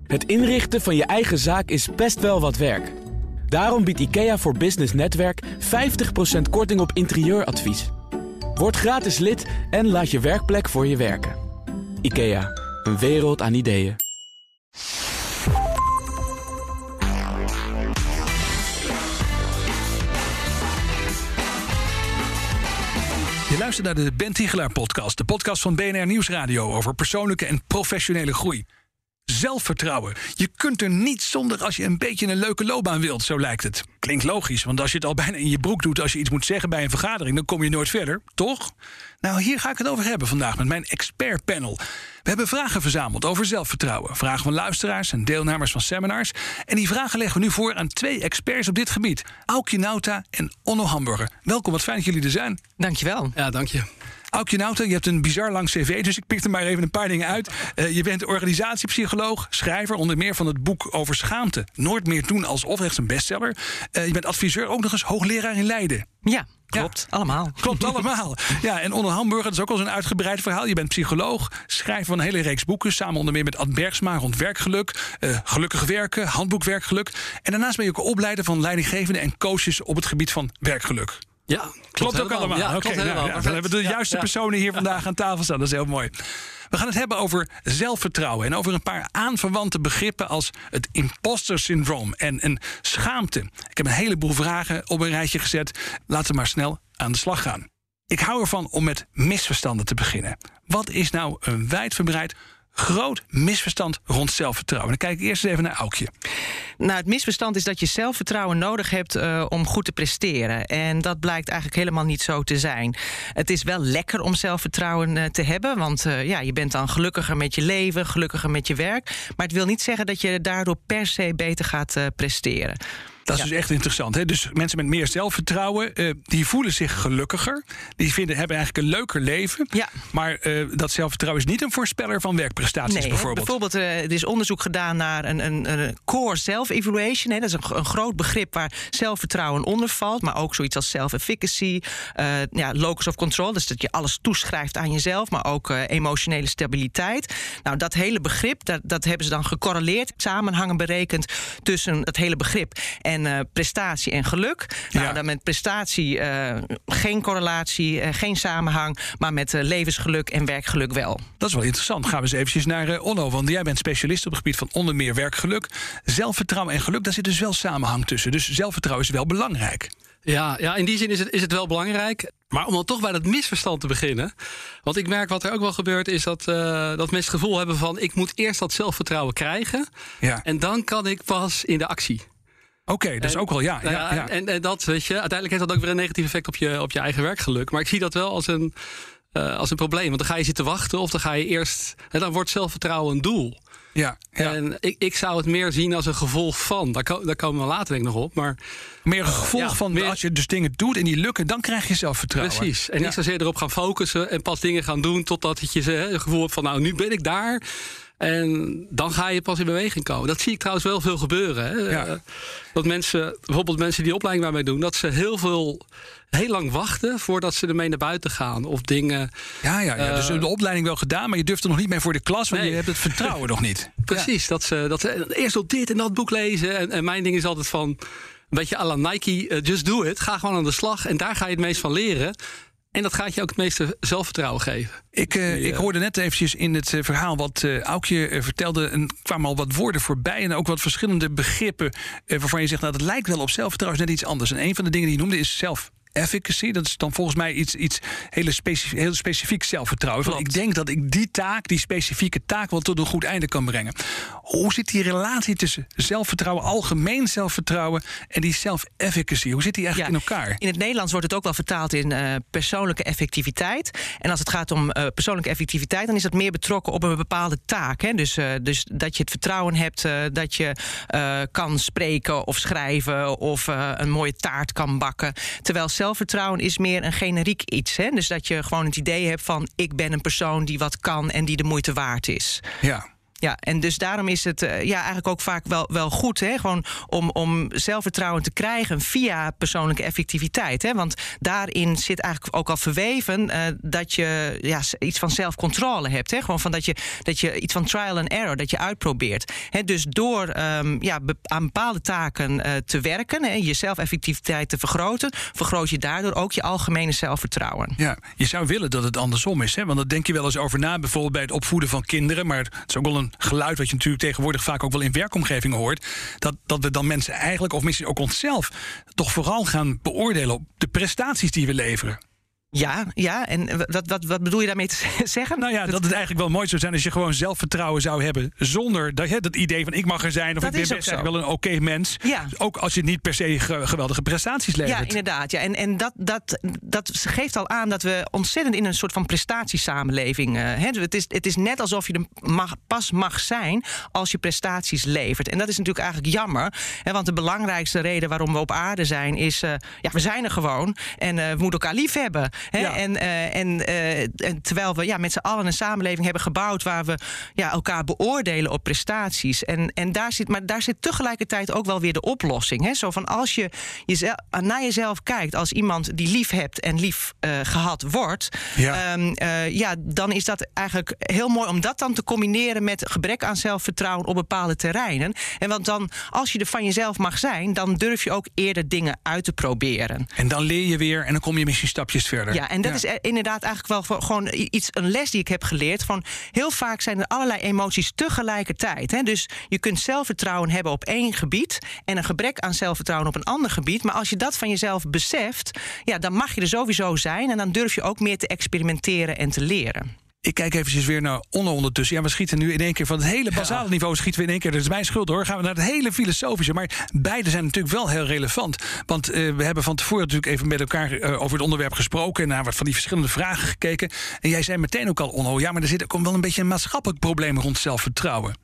Het inrichten van je eigen zaak is best wel wat werk. Daarom biedt IKEA voor Business Netwerk 50% korting op interieuradvies. Word gratis lid en laat je werkplek voor je werken. IKEA, een wereld aan ideeën. Je luistert naar de Ben Tichelaar podcast. De podcast van BNR Nieuwsradio over persoonlijke en professionele groei. Zelfvertrouwen. Je kunt er niet zonder als je een beetje een leuke loopbaan wilt, zo lijkt het. Klinkt logisch, want als je het al bijna in je broek doet als je iets moet zeggen bij een vergadering, dan kom je nooit verder, toch? Nou, hier ga ik het over hebben vandaag met mijn expertpanel. We hebben vragen verzameld over zelfvertrouwen. Vragen van luisteraars en deelnemers van seminars. En die vragen leggen we nu voor aan 2 experts op dit gebied. Aukje Nauta en Onno Hamburger. Welkom, wat fijn dat jullie er zijn. Dankjewel. Ja, dank je. Aukje Nauta, je hebt een bizar lang cv, dus ik pik er maar even een paar dingen uit. Je bent organisatiepsycholoog, schrijver, onder meer van het boek over schaamte. Nooit meer doen alsof, echt een bestseller. Je bent adviseur, ook nog eens hoogleraar in Leiden. Ja, klopt. Ja, allemaal. Klopt allemaal. Ja, en Onno Hamburger, dat is ook al zo'n uitgebreid verhaal. Je bent psycholoog, schrijver van een hele reeks boeken, samen onder meer met Ad Bergsma rond werkgeluk, gelukkig werken, handboek werkgeluk. En daarnaast ben je ook opleider van leidinggevenden en coaches op het gebied van werkgeluk. Ja, klopt ook allemaal. Ja, Oké, dan hebben we de juiste personen hier vandaag aan tafel staan. Dat is heel mooi. We gaan het hebben over zelfvertrouwen en over een paar aanverwante begrippen als het imposter syndroom en schaamte. Ik heb een heleboel vragen op een rijtje gezet. Laten we maar snel aan de slag gaan. Ik hou ervan om met misverstanden te beginnen. Wat is nou een wijdverbreid groot misverstand rond zelfvertrouwen? Dan kijk ik eerst even naar Aukje. Nou, het misverstand is dat je zelfvertrouwen nodig hebt om goed te presteren. En dat blijkt eigenlijk helemaal niet zo te zijn. Het is wel lekker om zelfvertrouwen te hebben, want je bent dan gelukkiger met je leven, gelukkiger met je werk. Maar het wil niet zeggen dat je daardoor per se beter gaat presteren. Dat is dus echt interessant. Hè? Dus mensen met meer zelfvertrouwen, die voelen zich gelukkiger. Die hebben eigenlijk een leuker leven. Ja. Maar dat zelfvertrouwen is niet een voorspeller van werkprestaties bijvoorbeeld. Bijvoorbeeld, er is onderzoek gedaan naar een core self-evaluation. Hè? Dat is een groot begrip waar zelfvertrouwen onder valt. Maar ook zoiets als self-efficacy, locus of control. Dus dat je alles toeschrijft aan jezelf. Maar ook emotionele stabiliteit. Nou, dat hele begrip, dat hebben ze dan gecorreleerd. Samenhangen berekend tussen dat hele begrip en prestatie en geluk. Nou, dan met prestatie geen correlatie, geen samenhang, maar met levensgeluk en werkgeluk wel. Dat is wel interessant. Gaan we eens eventjes naar Onno, want jij bent specialist op het gebied van onder meer werkgeluk. Zelfvertrouwen en geluk, daar zit dus wel samenhang tussen. Dus zelfvertrouwen is wel belangrijk. Ja, in die zin is het wel belangrijk. Maar om dan toch bij dat misverstand te beginnen. Want ik merk wat er ook wel gebeurt is dat mensen het gevoel hebben van ik moet eerst dat zelfvertrouwen krijgen. Ja. En dan kan ik pas in de actie. Oké, dat is ook wel, ja. En dat, weet je, uiteindelijk heeft dat ook weer een negatief effect op je eigen werkgeluk. Maar ik zie dat wel als een probleem. Want dan ga je zitten wachten of dan ga je eerst. En dan wordt zelfvertrouwen een doel. Ja. En ik zou het meer zien als een gevolg van. Daar komen we later denk ik nog op. Maar meer een gevolg van als je dus dingen doet en die lukken, dan krijg je zelfvertrouwen. Precies. En niet zozeer erop gaan focussen en pas dingen gaan doen totdat je het gevoel hebt van nou, nu ben ik daar. En dan ga je pas in beweging komen. Dat zie ik trouwens wel veel gebeuren. Hè? Ja. Dat mensen, bijvoorbeeld mensen die opleiding bij mij doen, dat ze heel lang wachten voordat ze ermee naar buiten gaan. Of dingen. Dus de opleiding wel gedaan, maar je durft er nog niet mee voor de klas, want je hebt het vertrouwen nog niet. Precies, dat ze eerst op dit en dat boek lezen. En mijn ding is altijd van een beetje à la Nike, just do it. Ga gewoon aan de slag en daar ga je het meest van leren. En dat gaat je ook het meeste zelfvertrouwen geven. Ik hoorde net eventjes in het verhaal wat Aukje vertelde, en kwamen al wat woorden voorbij en ook wat verschillende begrippen waarvan je zegt, nou, dat lijkt wel op zelfvertrouwen, is net iets anders. En een van de dingen die je noemde is self-efficacy. Dat is dan volgens mij iets heel specifiek zelfvertrouwen. Van, ik denk dat ik die specifieke taak wel tot een goed einde kan brengen. Hoe zit die relatie tussen zelfvertrouwen, algemeen zelfvertrouwen en die self-efficacy? Hoe zit die eigenlijk in elkaar? In het Nederlands wordt het ook wel vertaald in persoonlijke effectiviteit. En als het gaat om persoonlijke effectiviteit, dan is dat meer betrokken op een bepaalde taak. Hè? Dus dat je het vertrouwen hebt dat je kan spreken of schrijven of een mooie taart kan bakken. Terwijl zelfvertrouwen is meer een generiek iets. Hè? Dus dat je gewoon het idee hebt van ik ben een persoon die wat kan en die de moeite waard is. Ja. Ja, en dus daarom is het eigenlijk ook vaak wel goed, hè, gewoon om zelfvertrouwen te krijgen via persoonlijke effectiviteit. Hè, want daarin zit eigenlijk ook al verweven dat je iets van zelfcontrole hebt. Hè, gewoon van dat je iets van trial and error, dat je uitprobeert. Hè, dus door aan bepaalde taken te werken, hè, je zelfeffectiviteit te vergroten, vergroot je daardoor ook je algemene zelfvertrouwen. Ja, je zou willen dat het andersom is, hè? Want daar denk je wel eens over na, bijvoorbeeld bij het opvoeden van kinderen. Maar het is ook wel een geluid wat je natuurlijk tegenwoordig vaak ook wel in werkomgevingen hoort. Dat we dan mensen eigenlijk, of misschien ook onszelf, toch vooral gaan beoordelen op de prestaties die we leveren. Ja, en wat bedoel je daarmee te zeggen? Nou ja, dat het eigenlijk wel mooi zou zijn als je gewoon zelfvertrouwen zou hebben, zonder dat idee van ik mag er zijn, of dat ik ben best eigenlijk wel een oké mens. Ja. Ook als je niet per se geweldige prestaties levert. Ja, inderdaad. Ja. En dat geeft al aan dat we ontzettend in een soort van prestatiesamenleving. Het is net alsof je er pas mag zijn als je prestaties levert. En dat is natuurlijk eigenlijk jammer. Hè, want de belangrijkste reden waarom we op aarde zijn is, we zijn er gewoon en we moeten elkaar lief hebben. He, ja. En terwijl we met z'n allen een samenleving hebben gebouwd waar we elkaar beoordelen op prestaties. En daar zit tegelijkertijd ook wel weer de oplossing. He. Zo van als je naar jezelf kijkt als iemand die lief hebt en lief gehad wordt, dan is dat eigenlijk heel mooi om dat dan te combineren met gebrek aan zelfvertrouwen op bepaalde terreinen. En want dan, als je er van jezelf mag zijn, dan durf je ook eerder dingen uit te proberen. En dan leer je weer en dan kom je misschien stapjes verder. Ja, en dat is inderdaad eigenlijk wel gewoon een les die ik heb geleerd. Van heel vaak zijn er allerlei emoties tegelijkertijd. Hè? Dus je kunt zelfvertrouwen hebben op één gebied en een gebrek aan zelfvertrouwen op een ander gebied. Maar als je dat van jezelf beseft, dan mag je er sowieso zijn en dan durf je ook meer te experimenteren en te leren. Ik kijk eventjes weer naar Onno ondertussen. Ja, we schieten nu in één keer van het hele basale niveau schieten we in één keer. Dat is mijn schuld hoor. Gaan we naar het hele filosofische. Maar beide zijn natuurlijk wel heel relevant. Want we hebben van tevoren natuurlijk even met elkaar over het onderwerp gesproken. En naar wat van die verschillende vragen gekeken. En jij zei meteen ook al, Onno, maar er zit ook wel een beetje een maatschappelijk probleem rond zelfvertrouwen.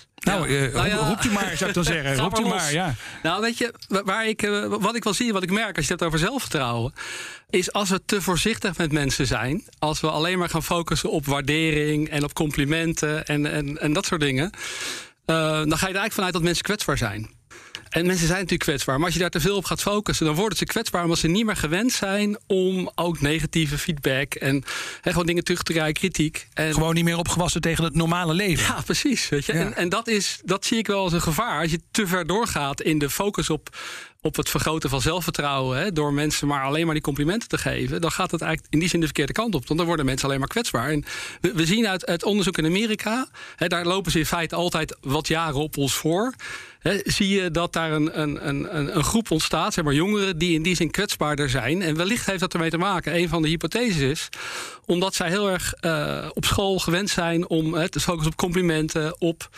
Roept u maar, zou ik dan zeggen. Roept u maar, ja. Nou, weet je, wat ik wel zie, wat ik merk als je het hebt over zelfvertrouwen, is als we te voorzichtig met mensen zijn, als we alleen maar gaan focussen op waardering en op complimenten en dat soort dingen, dan ga je er eigenlijk vanuit dat mensen kwetsbaar zijn. En mensen zijn natuurlijk kwetsbaar. Maar als je daar te veel op gaat focussen, dan worden ze kwetsbaar omdat ze niet meer gewend zijn om ook negatieve feedback en gewoon dingen terug te krijgen, kritiek. En gewoon niet meer opgewassen tegen het normale leven. Ja, precies. Weet je? Ja. En dat zie ik wel als een gevaar. Als je te ver doorgaat in de focus op het vergroten van zelfvertrouwen, door mensen maar alleen maar die complimenten te geven, dan gaat het eigenlijk in die zin de verkeerde kant op. Want dan worden mensen alleen maar kwetsbaar. En we zien uit onderzoek in Amerika, daar lopen ze in feite altijd wat jaren op ons voor. Zie je dat daar een groep ontstaat, zeg maar jongeren, die in die zin kwetsbaarder zijn. En wellicht heeft dat ermee te maken. Een van de hypotheses is, omdat zij heel erg op school gewend zijn om te focussen op complimenten,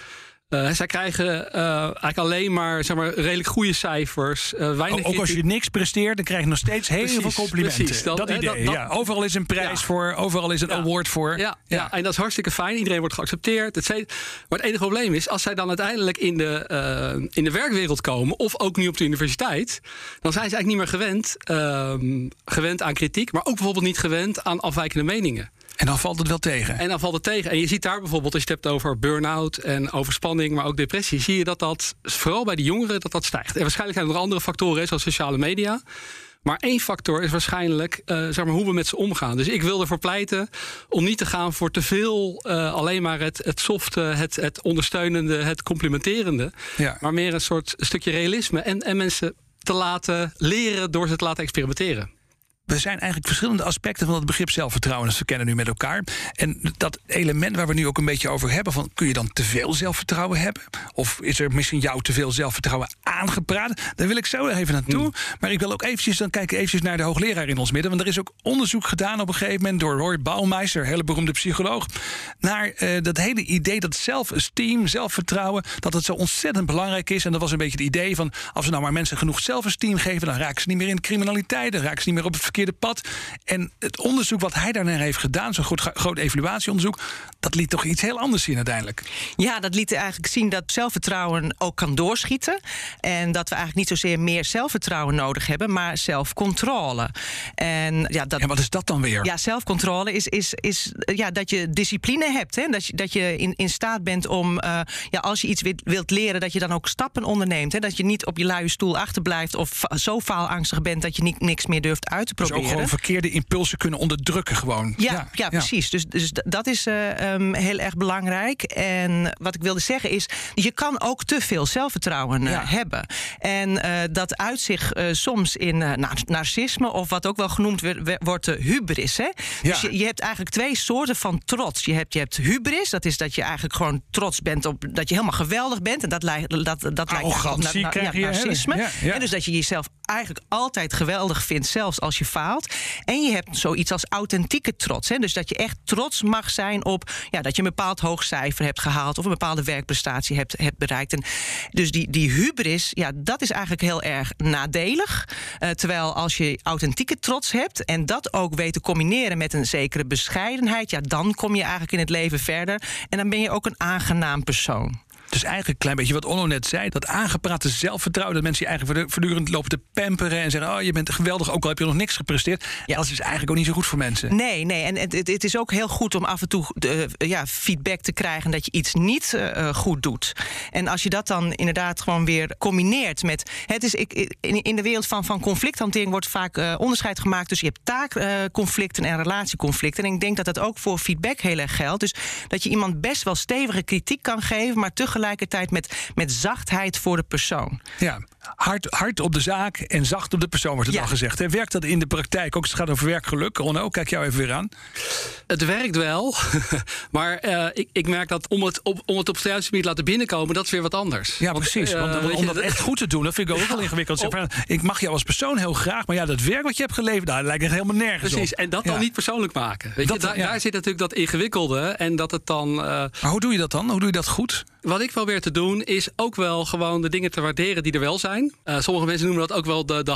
zij krijgen eigenlijk alleen maar, redelijk goede cijfers. Ook als je niks presteert, dan krijg je nog steeds heel veel complimenten. Precies, dat idee. Overal is een prijs voor, overal is een award voor. Ja, en dat is hartstikke fijn. Iedereen wordt geaccepteerd. Maar het enige probleem is, als zij dan uiteindelijk in de werkwereld komen, of ook nu op de universiteit, dan zijn ze eigenlijk niet meer gewend aan kritiek, maar ook bijvoorbeeld niet gewend aan afwijkende meningen. En dan valt het wel tegen. En je ziet daar bijvoorbeeld, als je het hebt over burn-out en overspanning, maar ook depressie, zie je dat vooral bij de jongeren dat stijgt. En waarschijnlijk zijn er nog andere factoren, zoals sociale media. Maar één factor is waarschijnlijk hoe we met ze omgaan. Dus ik wil ervoor pleiten om niet te gaan voor te veel alleen maar het softe, het ondersteunende, het complimenterende. Ja. Maar meer een soort stukje realisme en mensen te laten leren door ze te laten experimenteren. We zijn eigenlijk verschillende aspecten van het begrip zelfvertrouwen als we kennen nu met elkaar. En dat element waar we nu ook een beetje over hebben, van kun je dan te veel zelfvertrouwen hebben? Of is er misschien jou te veel zelfvertrouwen aangepraat? Daar wil ik zo even naartoe. Maar ik wil ook eventjes naar de hoogleraar in ons midden. Want er is ook onderzoek gedaan op een gegeven moment door Roy Baumeister, een hele beroemde psycholoog, naar dat hele idee dat zelfesteem, zelfvertrouwen, dat het zo ontzettend belangrijk is. En dat was een beetje het idee van, als we nou maar mensen genoeg zelfesteem geven, dan raken ze niet meer in de criminaliteit, dan raken ze niet meer op het verkeer verkeerde pad. En het onderzoek wat hij daarnaar heeft gedaan, zo'n groot evaluatieonderzoek, dat liet toch iets heel anders zien uiteindelijk. Ja, dat liet eigenlijk zien dat zelfvertrouwen ook kan doorschieten. En dat we eigenlijk niet zozeer meer zelfvertrouwen nodig hebben, maar zelfcontrole. En wat is dat dan weer? Ja, zelfcontrole is dat je discipline hebt. Hè? Dat je in staat bent om, als je iets wilt leren, dat je dan ook stappen onderneemt. Hè? Dat je niet op je luie stoel achterblijft of zo faalangstig bent dat je niks meer durft uit te proberen. Dus ook gewoon verkeerde impulsen kunnen onderdrukken gewoon. Ja, precies. Dus dat is heel erg belangrijk. En wat ik wilde zeggen is, je kan ook te veel zelfvertrouwen hebben. En dat uit zich soms in narcisme, of wat ook wel genoemd wordt hubris. Hè? Dus je hebt eigenlijk twee soorten van trots. Je hebt hubris, dat is dat je eigenlijk gewoon trots bent op dat je helemaal geweldig bent. En dat lijkt op narcisme. En dus dat je jezelf eigenlijk altijd geweldig vindt, zelfs als je faalt. En je hebt zoiets als authentieke trots. Hè? Dus dat je echt trots mag zijn op dat je een bepaald hoog cijfer hebt gehaald of een bepaalde werkprestatie hebt bereikt. En dus die hubris, dat is eigenlijk heel erg nadelig. Terwijl als je authentieke trots hebt en dat ook weet te combineren met een zekere bescheidenheid, dan kom je eigenlijk in het leven verder. En dan ben je ook een aangenaam persoon. Dus eigenlijk een klein beetje wat Onno net zei, dat aangeprate zelfvertrouwen, dat mensen je eigenlijk voortdurend lopen te pamperen en zeggen, je bent geweldig, ook al heb je nog niks gepresteerd. Ja, dat is eigenlijk ook niet zo goed voor mensen. Nee, en het is ook heel goed om af en toe feedback te krijgen dat je iets niet goed doet. En als je dat dan inderdaad gewoon weer combineert met, in de wereld van conflicthantering wordt vaak onderscheid gemaakt tussen je hebt taakconflicten en relatieconflicten. En ik denk dat dat ook voor feedback heel erg geldt. Dus dat je iemand best wel stevige kritiek kan geven, maar tegelijkertijd met zachtheid voor de persoon. Ja, hard op de zaak en zacht op de persoon wordt het al gezegd. Hè? Werkt dat in de praktijk ook? Het gaat over werkgeluk. Ronno, kijk jou even weer aan. Het werkt wel, maar ik merk dat om het op het juiste manier laten binnenkomen, dat is weer wat anders. Ja, precies. Om dat echt goed te doen, dat vind ik ook wel ingewikkeld. Ik mag jou als persoon heel graag, maar dat werk wat je hebt geleverd, daar lijkt het helemaal nergens precies, op. En dat dan niet persoonlijk maken. Weet je, daar zit natuurlijk dat ingewikkelde en dat het dan... Maar hoe doe je dat dan? Hoe doe je dat goed? Wat ik probeer te doen is ook wel gewoon de dingen te waarderen die er wel zijn. Sommige mensen noemen dat ook wel de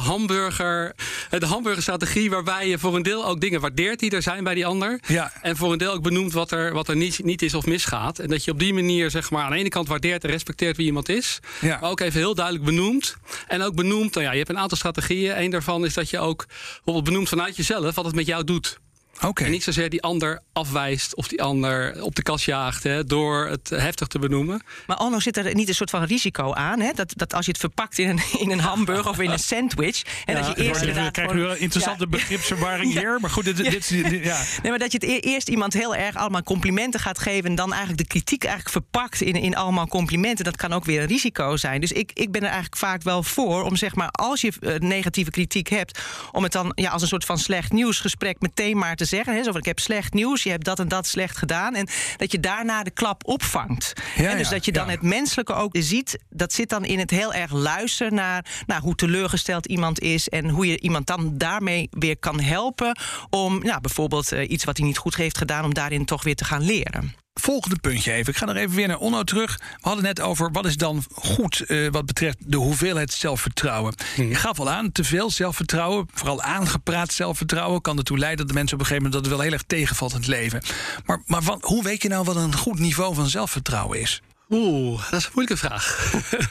hamburgerstrategie, waarbij je voor een deel ook dingen waardeert die er zijn bij die ander. Ja. En voor een deel ook benoemt wat er niet is of misgaat. En dat je op die manier zeg maar aan de ene kant waardeert en respecteert wie iemand is. Ja. Maar ook even heel duidelijk benoemt. En ook benoemt, je hebt een aantal strategieën. Eén daarvan is dat je ook bijvoorbeeld benoemt vanuit jezelf wat het met jou doet. Okay. En niet zozeer die ander afwijst of die ander op de kast jaagt door het heftig te benoemen. Maar Onno, zit er niet een soort van risico aan? Hè? Dat als je het verpakt in een hamburger of in een sandwich. En dat je eerst inderdaad. Krijg je een interessante begripsverwarring hier. Maar goed, Nee, maar dat je het eerst iemand heel erg allemaal complimenten gaat geven. En dan eigenlijk de kritiek eigenlijk verpakt in allemaal complimenten. Dat kan ook weer een risico zijn. Dus ik ben er eigenlijk vaak wel voor om zeg maar, als je negatieve kritiek hebt, om het dan als een soort van slecht nieuwsgesprek meteen maar te zeggen. Hè, zo van, ik heb slecht nieuws, je hebt dat en dat slecht gedaan. En dat je daarna de klap opvangt. En dus dat je dan het menselijke ook ziet. Dat zit dan in het heel erg luisteren naar hoe teleurgesteld iemand is. En hoe je iemand dan daarmee weer kan helpen. Om bijvoorbeeld iets wat hij niet goed heeft gedaan, om daarin toch weer te gaan leren. Volgende puntje even. Ik ga nog even weer naar Onno terug. We hadden net over wat is dan goed wat betreft de hoeveelheid zelfvertrouwen. Je gaf al aan, te veel zelfvertrouwen, vooral aangepraat zelfvertrouwen, kan ertoe leiden dat de mensen op een gegeven moment dat het wel heel erg tegenvalt in het leven. Maar hoe weet je nou wat een goed niveau van zelfvertrouwen is? Dat is een moeilijke vraag.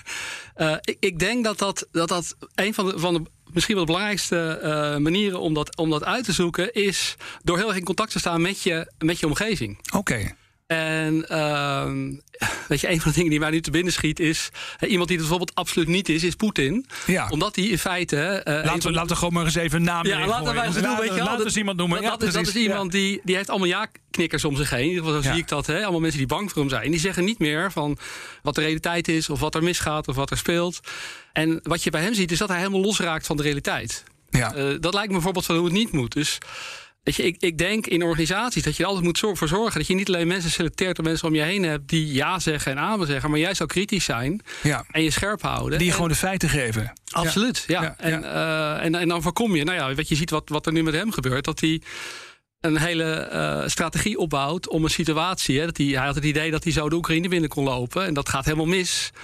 Ik denk dat een van de misschien wel de belangrijkste manieren om dat uit te zoeken is door heel erg in contact te staan met je omgeving. Oké. En een van de dingen die mij nu te binnen schiet is iemand die het bijvoorbeeld absoluut niet is Poetin. Ja. Omdat hij in feite... laten we gewoon maar eens even een naam laten we eens iemand noemen. Dat is iemand die heeft allemaal ja-knikkers om zich heen. In ieder geval zo zie ik dat. Allemaal mensen die bang voor hem zijn. Die zeggen niet meer van wat de realiteit is, of wat er misgaat, of wat er speelt. En wat je bij hem ziet is dat hij helemaal losraakt van de realiteit. Ja. Dat lijkt me bijvoorbeeld van hoe het niet moet. Dus weet je, ik denk in organisaties dat je er altijd moet voor zorgen dat je niet alleen mensen selecteert of mensen om je heen hebt die ja zeggen en amen zeggen, maar juist ook kritisch zijn en je scherp houden. Die je gewoon de feiten geven. Absoluut, ja. En dan voorkom je, wat je ziet wat er nu met hem gebeurt, dat hij een hele strategie opbouwt om een situatie. Hij had het idee dat hij zo de Oekraïne binnen kon lopen en dat gaat helemaal mis. Ja.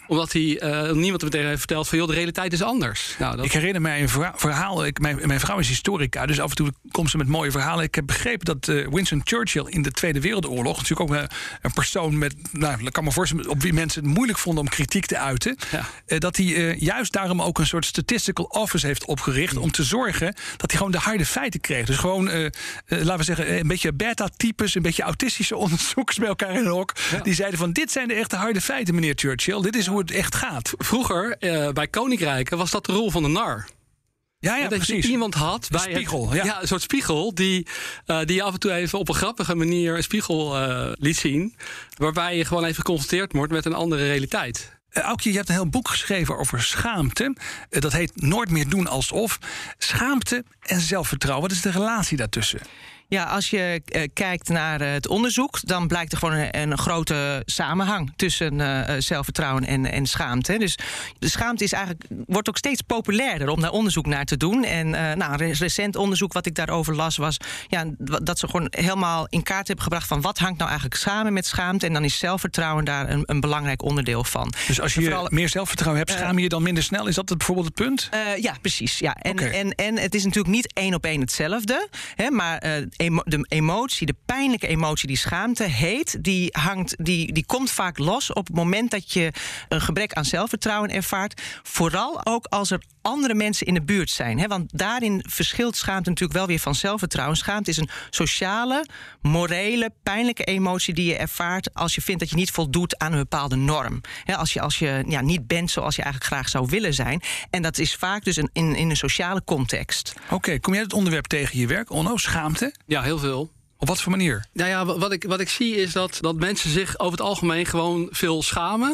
Omdat niemand meteen heeft verteld van, joh, de realiteit is anders. Nou, Ik herinner mij een verhaal. Mijn vrouw is historica, dus af en toe komt ze met mooie verhalen. Ik heb begrepen dat Winston Churchill in de Tweede Wereldoorlog, natuurlijk ook een persoon met, ik kan me voorstellen, op wie mensen het moeilijk vonden om kritiek te uiten, dat hij juist daarom ook een soort statistical office heeft opgericht om te zorgen dat hij gewoon de harde feiten kreeg. Dus gewoon, laten we zeggen, een beetje beta-types, een beetje autistische onderzoekers bij elkaar in een hok. Ja. Die zeiden van, dit zijn de echte harde feiten, meneer Churchill. Dit is hoe het echt gaat. Vroeger, bij koninkrijken, was dat de rol van de nar. Ja, dat precies. je iemand had bij een spiegel. een soort spiegel die af en toe even op een grappige manier een spiegel liet zien, waarbij je gewoon even geconfronteerd wordt met een andere realiteit. Aukje, je hebt een heel boek geschreven over schaamte. Dat heet Nooit meer doen alsof. Schaamte en zelfvertrouwen, wat is de relatie daartussen? Ja, als je kijkt naar het onderzoek, dan blijkt er gewoon een grote samenhang tussen zelfvertrouwen en schaamte. Dus de schaamte wordt ook steeds populairder om daar onderzoek naar te doen. En een recent onderzoek wat ik daarover las was dat ze gewoon helemaal in kaart hebben gebracht van wat hangt nou eigenlijk samen met schaamte. En dan is zelfvertrouwen daar een belangrijk onderdeel van. Dus als je meer zelfvertrouwen hebt, schaam je je dan minder snel? Is dat bijvoorbeeld het punt? Ja, precies. Ja. En het is natuurlijk niet 1 op 1 hetzelfde, hè, maar de emotie, de pijnlijke emotie die schaamte heet, die komt vaak los op het moment dat je een gebrek aan zelfvertrouwen ervaart. Vooral ook als er andere mensen in de buurt zijn. Hè? Want daarin verschilt schaamte natuurlijk wel weer van zelfvertrouwen. Schaamte is een sociale, morele, pijnlijke emotie die je ervaart als je vindt dat je niet voldoet aan een bepaalde norm. Hè? Als je niet bent zoals je eigenlijk graag zou willen zijn. En dat is vaak dus in een sociale context. Oké, kom jij het onderwerp tegen je werk, Onno? Schaamte? Ja, heel veel. Op wat voor manier? Nou ja, wat ik zie is dat mensen zich over het algemeen gewoon veel schamen.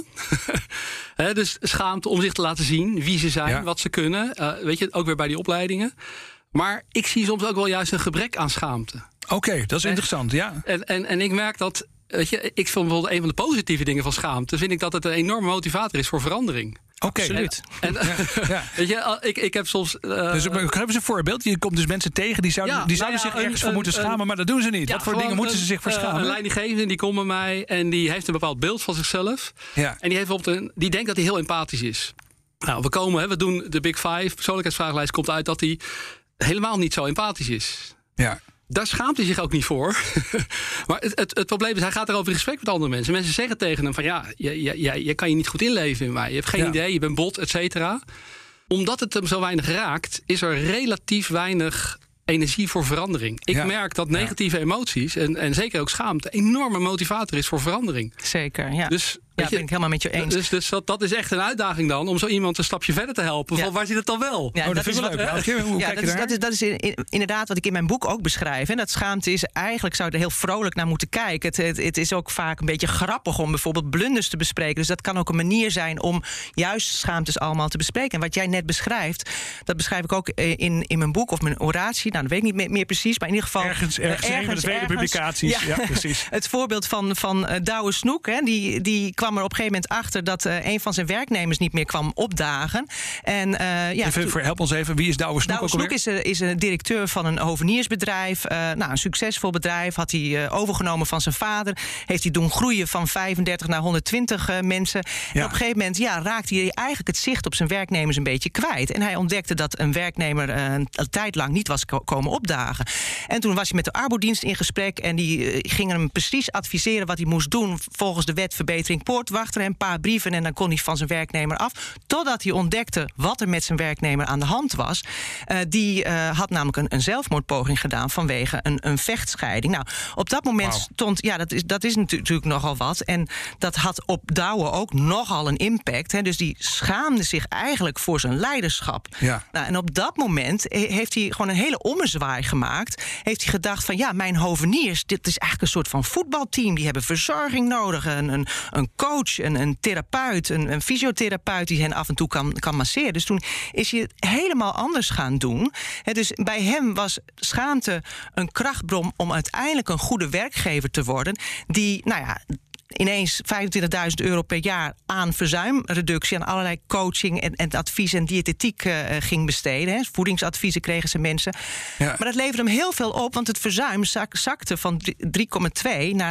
Dus schaamte om zich te laten zien wie ze zijn, wat ze kunnen. Weet je, ook weer bij die opleidingen. Maar ik zie soms ook wel juist een gebrek aan schaamte. Oké, dat is interessant, ja. En ik merk dat, weet je, ik vind bijvoorbeeld een van de positieve dingen van schaamte, vind ik dat het een enorme motivator is voor verandering. Oké. Absoluut. Weet je, ik heb soms. Dus geef eens een voorbeeld. Je komt dus mensen tegen die zouden zich ergens voor moeten schamen, maar dat doen ze niet. Wat voor dingen moeten ze zich voor schamen? Een leidinggevende die komt bij mij en die heeft een bepaald beeld van zichzelf. Ja. En die denkt dat hij heel empathisch is. Nou, we doen de Big Five. Persoonlijkheidsvragenlijst komt uit dat hij helemaal niet zo empathisch is. Ja. Daar schaamt hij zich ook niet voor. Maar het probleem is, hij gaat erover in gesprek met andere mensen. Mensen zeggen tegen hem van je kan je niet goed inleven in mij. Je hebt geen idee, je bent bot, et cetera. Omdat het hem zo weinig raakt, is er relatief weinig energie voor verandering. Ik merk dat negatieve emoties en zeker ook schaamte een enorme motivator is voor verandering. Zeker, ja. Dus ben ik helemaal met je eens. Dus dat is echt een uitdaging dan om zo iemand een stapje verder te helpen. Van waar zit het dan wel? Ja, dat vind ik leuk. Dat is inderdaad wat ik in mijn boek ook beschrijf. En dat schaamte is eigenlijk, zou je er heel vrolijk naar moeten kijken. Het is ook vaak een beetje grappig om bijvoorbeeld blunders te bespreken. Dus dat kan ook een manier zijn om juist schaamtes allemaal te bespreken. En wat jij net beschrijft, dat beschrijf ik ook in mijn boek of mijn oratie. Nou, dat weet ik niet meer precies, maar in ieder geval ergens een van de tweede publicaties. Ja, precies. Het voorbeeld van Douwe Snoek, hè, die kwam er op een gegeven moment achter dat een van zijn werknemers niet meer kwam opdagen. En, help ons even, wie is Douwe Snoek? Douwe Snoek is een directeur van een hoveniersbedrijf. Een succesvol bedrijf. Had hij overgenomen van zijn vader. Heeft hij doen groeien van 35 naar 120 mensen. En op een gegeven moment raakte hij eigenlijk het zicht op zijn werknemers een beetje kwijt. En hij ontdekte dat een werknemer een tijd lang niet was komen opdagen. En toen was hij met de arbodienst in gesprek en die gingen hem precies adviseren wat hij moest doen volgens de wet verbetering poortwachter en een paar brieven en dan kon hij van zijn werknemer af. Totdat hij ontdekte wat er met zijn werknemer aan de hand was. Die had namelijk een zelfmoordpoging gedaan vanwege een vechtscheiding. Nou, op dat moment stond, dat is natuurlijk nogal wat. En dat had op Douwe ook nogal een impact. Hè. Dus die schaamde zich eigenlijk voor zijn leiderschap. Ja. Nou, en op dat moment heeft hij gewoon een hele ommezwaai gemaakt. Heeft hij gedacht van mijn hoveniers, dit is eigenlijk een soort van voetbalteam. Die hebben verzorging nodig. Een coach, een therapeut, een fysiotherapeut die hen af en toe kan masseren. Dus toen is hij het helemaal anders gaan doen. Dus bij hem was schaamte een krachtbron om uiteindelijk een goede werkgever te worden. Die, ineens €25.000 per jaar aan verzuimreductie, aan allerlei coaching en advies en diëtetiek ging besteden. Hè. Voedingsadviezen kregen ze mensen. Ja. Maar dat leverde hem heel veel op, want het verzuim zakte van 3,2 naar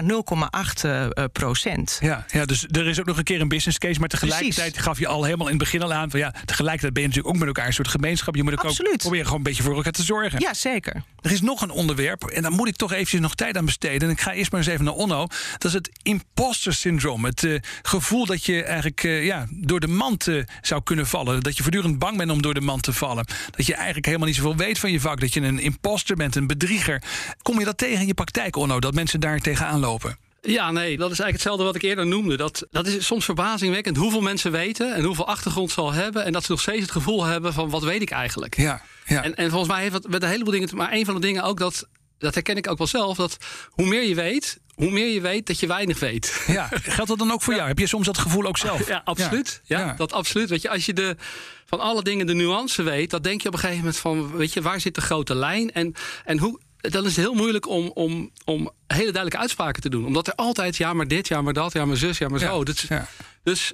0,8%. Ja, dus er is ook nog een keer een business case, maar tegelijkertijd gaf je al helemaal in het begin al aan van tegelijkertijd ben je natuurlijk ook met elkaar een soort gemeenschap. Je moet ook proberen gewoon een beetje voor elkaar te zorgen. Ja, zeker. Er is nog een onderwerp en daar moet ik toch eventjes nog tijd aan besteden. En ik ga eerst maar eens even naar Onno. Dat is het imposter syndroom. Het gevoel dat je eigenlijk door de mand zou kunnen vallen. Dat je voortdurend bang bent om door de mand te vallen. Dat je eigenlijk helemaal niet zoveel weet van je vak. Dat je een imposter bent, een bedrieger. Kom je dat tegen in je praktijk, Onno? Dat mensen daar tegenaan lopen? Ja, nee, dat is eigenlijk hetzelfde wat ik eerder noemde. Dat is soms verbazingwekkend hoeveel mensen weten en hoeveel achtergrond ze al hebben. En dat ze nog steeds het gevoel hebben van wat weet ik eigenlijk. Ja. En volgens mij heeft dat met een heleboel dingen. Maar een van de dingen ook dat herken ik ook wel zelf. Dat hoe meer je weet dat je weinig weet. Ja, geldt dat dan ook voor jou? Heb je soms dat gevoel ook zelf? Ja, absoluut. Ja, dat absoluut. Weet je, als je van alle dingen de nuance weet, dan denk je op een gegeven moment van, weet je, waar zit de grote lijn en hoe. Dan is het heel moeilijk om hele duidelijke uitspraken te doen. Omdat er altijd, ja, maar dit, ja, maar dat, ja, maar zus, ja, maar zo. Dus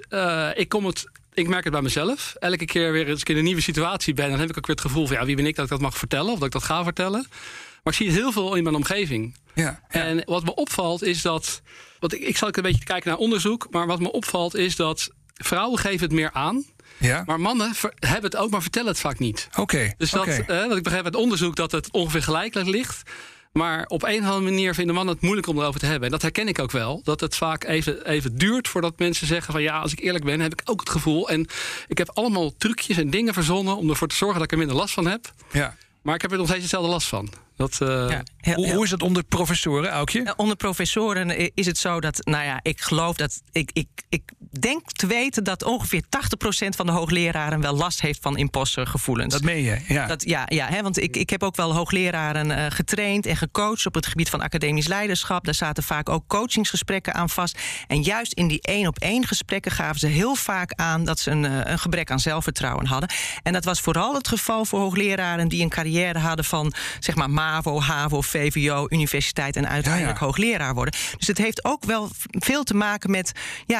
ik merk het bij mezelf. Elke keer weer als ik in een nieuwe situatie ben, dan heb ik ook weer het gevoel van, wie ben ik dat ik dat mag vertellen of dat ik dat ga vertellen. Maar ik zie het heel veel in mijn omgeving. Ja. En wat me opvalt is dat, ik zal ook een beetje kijken naar onderzoek, maar wat me opvalt is dat vrouwen geven het meer aan. Ja. Maar mannen hebben het ook, maar vertellen het vaak niet. Oké. Dus wat ik begrijp uit onderzoek dat het ongeveer gelijk ligt. Maar op een of andere manier vinden mannen het moeilijk om erover te hebben. En dat herken ik ook wel. Dat het vaak even duurt voordat mensen zeggen van, als ik eerlijk ben, heb ik ook het gevoel. En ik heb allemaal trucjes en dingen verzonnen om ervoor te zorgen dat ik er minder last van heb. Ja. Maar ik heb er nog steeds hetzelfde last van. Hoe is dat onder professoren, Aukje? Onder professoren is het zo dat, ik geloof dat ik denk te weten dat ongeveer 80% van de hoogleraren wel last heeft van impostergevoelens. Dat meen je, ja. Want ik heb ook wel hoogleraren getraind en gecoacht op het gebied van academisch leiderschap. Daar zaten vaak ook coachingsgesprekken aan vast. En juist in die 1-op-1 gesprekken gaven ze heel vaak aan dat ze een gebrek aan zelfvertrouwen hadden. En dat was vooral het geval voor hoogleraren die een carrière hadden van, zeg maar, MAVO, HAVO, VWO, universiteit en uiteindelijk hoogleraar worden. Dus het heeft ook wel veel te maken met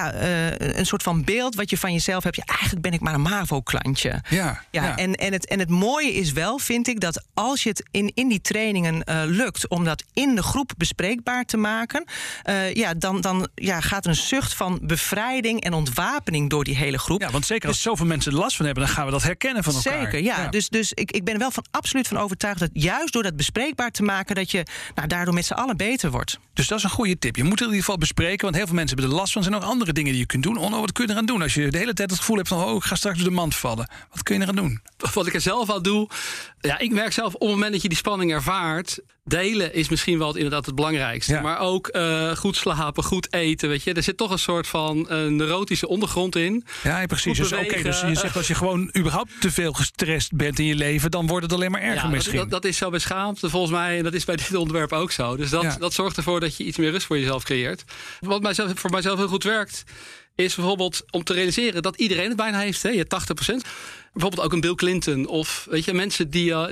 een soort van beeld wat je van jezelf hebt. Eigenlijk ben ik maar een MAVO-klantje. En het mooie is wel, vind ik, dat als je het in die trainingen lukt om dat in de groep bespreekbaar te maken, dan gaat er een zucht van bevrijding en ontwapening door die hele groep. Ja, want zeker als zoveel mensen er last van hebben, dan gaan we dat herkennen van elkaar. Zeker, ja. Dus ik ben er wel absoluut van overtuigd dat juist door dat bespreekbaar te maken, dat je daardoor met z'n allen beter wordt. Dus dat is een goede tip. Je moet het in ieder geval bespreken, want heel veel mensen hebben er last van. Er zijn ook andere dingen die je kunt doen. Onno, wat kun je eraan doen als je de hele tijd het gevoel hebt van, ik ga straks door de mand vallen? Wat kun je eraan doen? Wat ik er zelf aan doe, ik merk zelf op het moment dat je die spanning ervaart, delen is misschien wel inderdaad het belangrijkste. Ja. Maar ook goed slapen, goed eten, weet je. Er zit toch een soort van neurotische ondergrond in. Ja, precies. Dus je zegt als je gewoon überhaupt te veel gestrest bent in je leven, dan wordt het alleen maar erger misschien. Dat is zo bij schaamte volgens mij, en dat is bij dit onderwerp ook zo. Dus dat zorgt ervoor dat je iets meer rust voor jezelf creëert. Wat voor mijzelf heel goed werkt, is bijvoorbeeld om te realiseren dat iedereen het bijna heeft. Hè? Je 80%. Bijvoorbeeld ook een Bill Clinton. Of weet je, mensen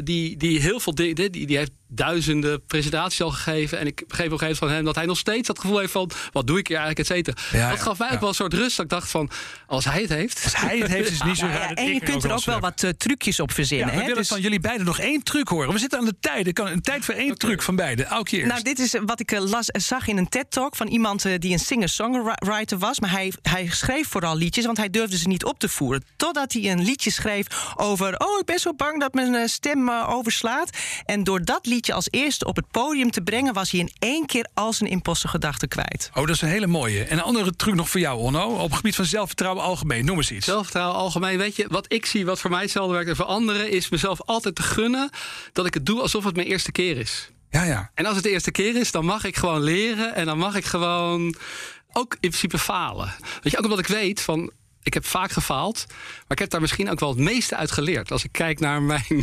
die heel veel dingen. Die heeft duizenden presentaties al gegeven. En ik begreep op een gegeven moment van hem dat hij nog steeds dat gevoel heeft van, wat doe ik hier eigenlijk, et cetera. Dat gaf mij ook wel een soort rust. Dat ik dacht van, als hij het heeft. Als hij het heeft, is het niet zo raar. En je kunt er ook wel wat trucjes op verzinnen. We willen van jullie beiden nog 1 truc horen. We zitten aan de tijd. Ik kan een tijd voor 1 truc van beiden. Aukje eerst. Nou, dit is wat ik zag in een TED-talk van iemand die een singer-songwriter was. Maar hij schreef vooral liedjes, want hij durfde ze niet op te voeren. Totdat hij een liedje schreef over, ik ben zo bang dat mijn stem overslaat. En door dat liedje als eerste op het podium te brengen, was hij in 1 keer al zijn impostergedachten kwijt. Dat is een hele mooie. En een andere truc nog voor jou, Onno, op het gebied van zelfvertrouwen algemeen. Noem eens iets. Zelfvertrouwen algemeen, weet je, wat ik zie, wat voor mij hetzelfde werkt en voor anderen, is mezelf altijd te gunnen dat ik het doe alsof het mijn eerste keer is. Ja. En als het de eerste keer is, dan mag ik gewoon leren en dan mag ik gewoon ook in principe falen. Weet je, ook omdat ik weet van, ik heb vaak gefaald, maar ik heb daar misschien ook wel het meeste uit geleerd. Als ik kijk naar mijn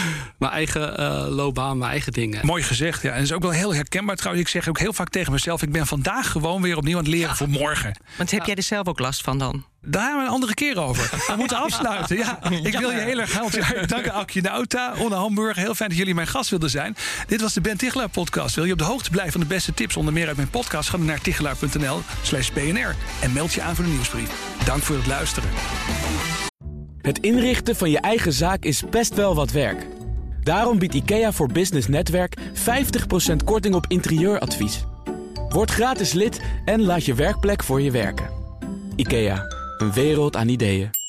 eigen loopbaan, mijn eigen dingen. Mooi gezegd, ja. En dat is ook wel heel herkenbaar trouwens. Ik zeg ook heel vaak tegen mezelf, ik ben vandaag gewoon weer opnieuw aan het leren voor morgen. Want heb jij er zelf ook last van dan? Daar hebben we een andere keer over. We moeten afsluiten. Ja, ik wil je heel erg hartelijk danken, Akje Nauta, Onne Hamburg. Heel fijn dat jullie mijn gast wilden zijn. Dit was de Ben Tichelaar podcast. Wil je op de hoogte blijven van de beste tips, onder meer uit mijn podcast? Ga dan naar tichelaar.nl/BNR en meld je aan voor de nieuwsbrief. Dank voor het luisteren. Het inrichten van je eigen zaak is best wel wat werk. Daarom biedt IKEA voor Business Netwerk 50% korting op interieuradvies. Word gratis lid en laat je werkplek voor je werken. IKEA, een wereld aan ideeën.